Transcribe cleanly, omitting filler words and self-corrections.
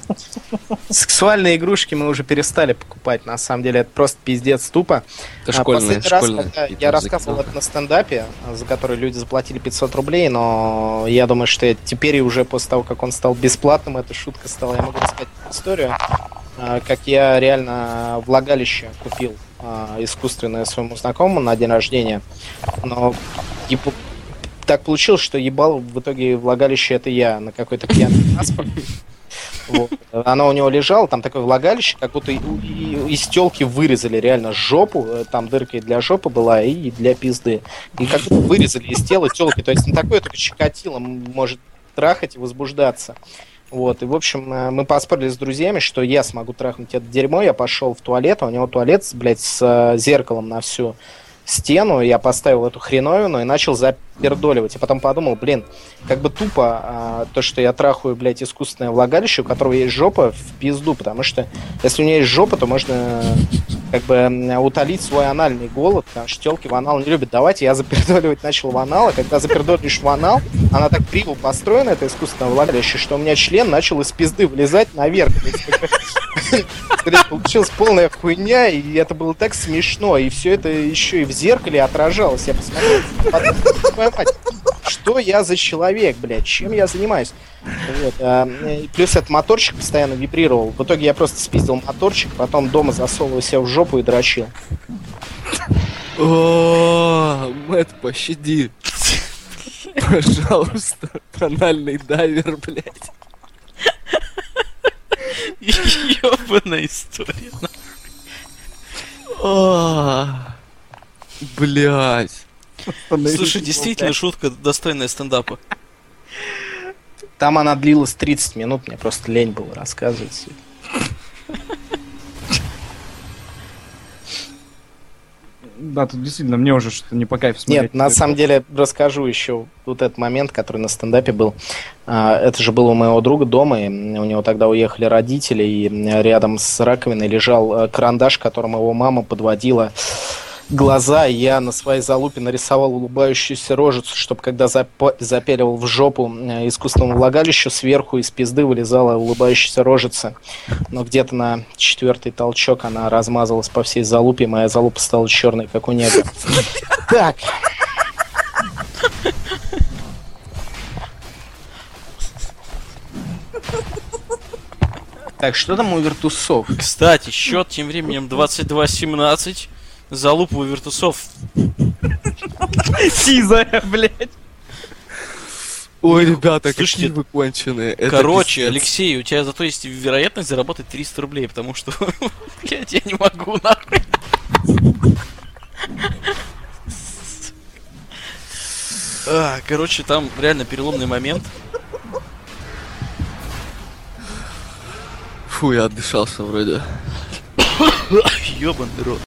Сексуальные игрушки мы уже перестали покупать. На самом деле это просто пиздец тупо. Это школьные, Последний раз, когда я рассказывал это на стендапе, за который люди заплатили 500 рублей, но я думаю, что теперь уже после того, как он стал бесплатным, эта шутка стала. Я могу рассказать историю, как я реально влагалище купил искусственное своему знакомому на день рождения. Но так получилось, что ебал в итоге влагалище это я на какой-то пьяный транспорт. Вот. Оно у него лежало, там такое влагалище, как будто из тёлки вырезали реально жопу, там дырка и для жопы была, и для пизды. И как будто вырезали из тела тёлки, то есть на такое только Чикатило может трахать и возбуждаться. Вот, и в общем, мы поспорили с друзьями, что я смогу трахнуть это дерьмо, я пошел в туалет, а у него туалет, блядь, с зеркалом на всю стену, я поставил эту хреновину и начал запердоливать. И потом подумал, блин, как бы тупо то, что я трахаю, блядь, искусственное влагалище, у которого есть жопа, в пизду, потому что если у нее есть жопа, то можно как бы утолить свой анальный голод, потому что тёлки в анал не любят. Давайте я запердоливать начал в анал, а когда запердолишь в анал, она так криво построена, это искусственное влагалище, что у меня член начал из пизды вылезать наверх. Получилась полная хуйня, и это было так смешно, и все это еще и в зеркале отражалось. Я посмотрел, что я за человек, блядь, чем я занимаюсь. Вот. Плюс этот моторчик постоянно вибрировал. В итоге я просто спиздил моторчик, потом дома засовывал себя в жопу и дрочил. О, Мэтт, пощади. Пожалуйста, анальный дайвер, блядь. Ёбаная история. Блядь. Слушай, действительно шутка, достойная стендапа. Там она длилась 30 минут, мне просто лень было рассказывать. Да, тут действительно мне уже что-то не по кайфу смотреть. Нет, на самом деле расскажу еще вот этот момент, который на стендапе был. Это же было у моего друга дома, и у него тогда уехали родители, и рядом с раковиной лежал карандаш, которым его мама подводила глаза, и я на своей залупе нарисовал улыбающуюся рожицу, чтобы когда запеливал в жопу искусственному влагалищу, сверху из пизды вылезала улыбающаяся рожица. Но где-то на 4-й толчок она размазалась по всей залупе, и моя залупа стала черной, как у негра. Так. Так, что там у Виртусов? Кстати, счет тем временем 22-17. Залупа у Виртусов. Сизая, блядь. Ой, ребята, слушайте, какие вы конченые. Короче, Алексей, у тебя зато есть вероятность заработать 300 рублей, потому что, блядь, я не могу, нахуй. Короче, там реально переломный момент. Фу, я отдышался вроде. Ёбаный рот.